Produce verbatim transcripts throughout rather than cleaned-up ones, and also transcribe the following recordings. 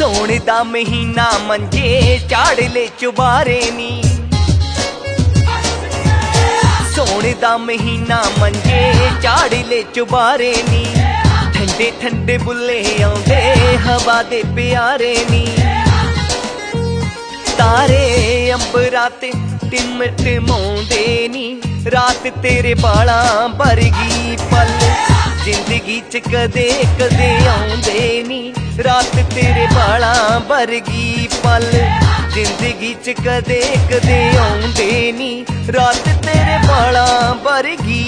सौण दा महीना मंजे चाड़ ले चुबारे नी, सौण दा महीना मंजे चाड़ ले चुबारे नी। ठंडे ठंडे बुले आउंदे हवा दे प्यारे नी, तारे अंबरां ते टिम टिमाउंदे नी। रात तेरे बालां वर्गी पल जिंदगी च कदे कदे आउंदे नी। रात तेरे बालां वर्गी पल जिंदगी च कदे कदे आउंदे नी। रात तेरे बालां वर्गी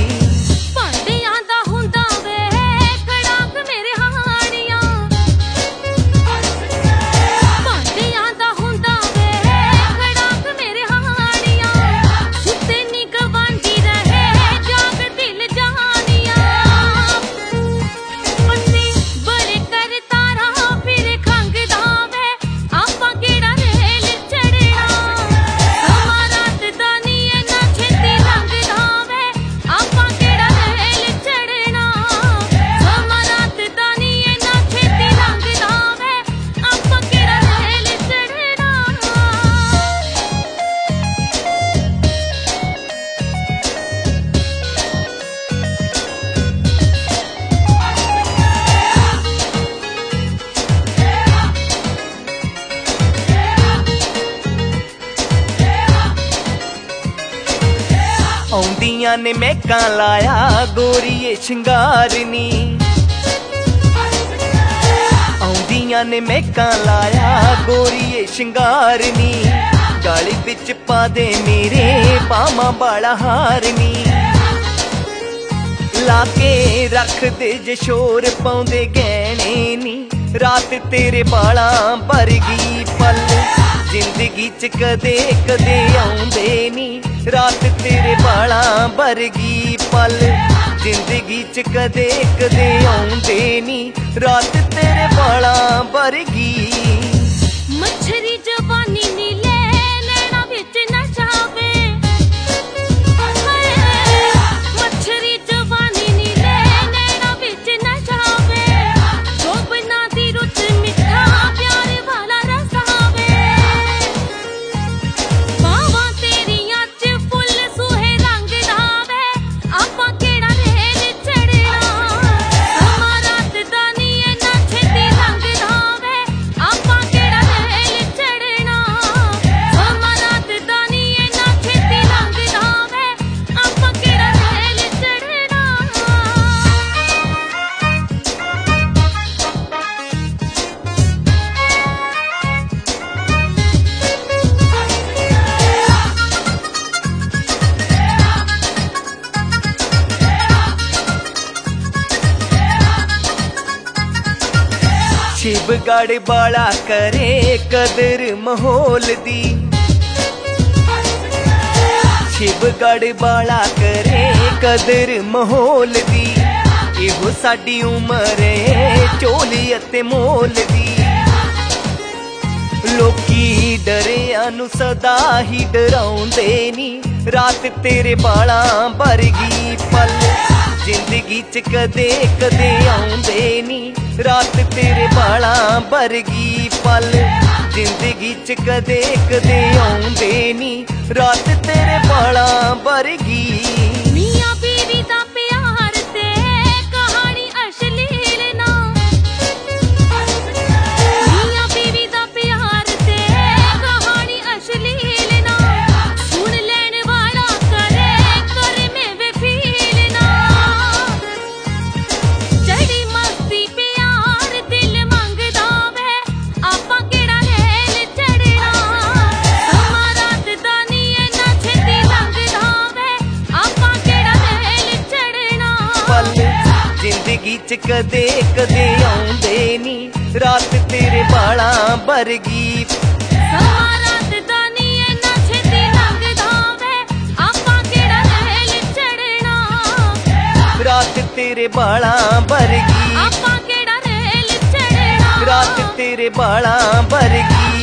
आउंदियां ने महकां लाया गोरीए शिंगार नी, आउंदियां ने महकां लाया गोरीए शिंगार नी। गाली बिच पा दे मेरे पावां वाला हार नी, लाके रख दे जे शोर पाउंदे गहने नी। रात तेरे बालां वर्गी पल जिंदगी च कदे कदे आउंदे नी। रात तेरे बालां वर्गी पल जिंदगी च कदे कदे आउंदे नी। रात तेरे बालां वर्गी मच्छरी जवानी नीले नैना विच नचावे, मच्छरी जवानी नीले नैना विच नचावे। शोभना दी रुत मिठा प्यार वाला रसावे, बावां तेरियां च फुल सूहे रंग दावे। आपां केड़ा रेल चढ़ना समां रात दा नी इन्ना छेती लंघ दावे। आपां केड़ा रेल चढ़ना समां रात दा नी इन्ना छेती लंघ दावे। आपां केड़ा रेल चढ़ना। शिवगढ़ वाला करे कदर माहौल दी, शिवगढ़ वाला करे कदर माहौल दी। इहो साडी उम्र चोली अते मोल दी। लोकी डरिया नू सदा ही डराउंदे नी। रात तेरे बालां वर्गी पल जिंदगी च कदे कदे आउंदे नी। रात तेरे बालां वर्गी पल जिंदगी च कदे कदे आउंदे नी। रात तेरे बालां वर्गी मियां बीवी दा प्यार ते कहानी अश्लील ना, मियां बीवी दा प्यार ते कहानी अश्लील ना। सुन लैण वाला करे कर में वे फील ना। चढ़ी मस्ती प्यार दिल मंगदा वे। आपां केड़ा रेल चढ़ना समां रात दा नी इन्ना छेती लंघदा वे। आपां केड़ा रेल चढ़ना पल जिंदगी च कदे कदे आउंदे नी। रात तेरे बालां वर्गी समां रात दा नी इन्ना छेती लंघदा वे। आपां केड़ा रेल चढ़ना। रात तेरे बालां वर्गी आपां केड़ा रेल चढ़ना। रात तेरे बालां वर्गी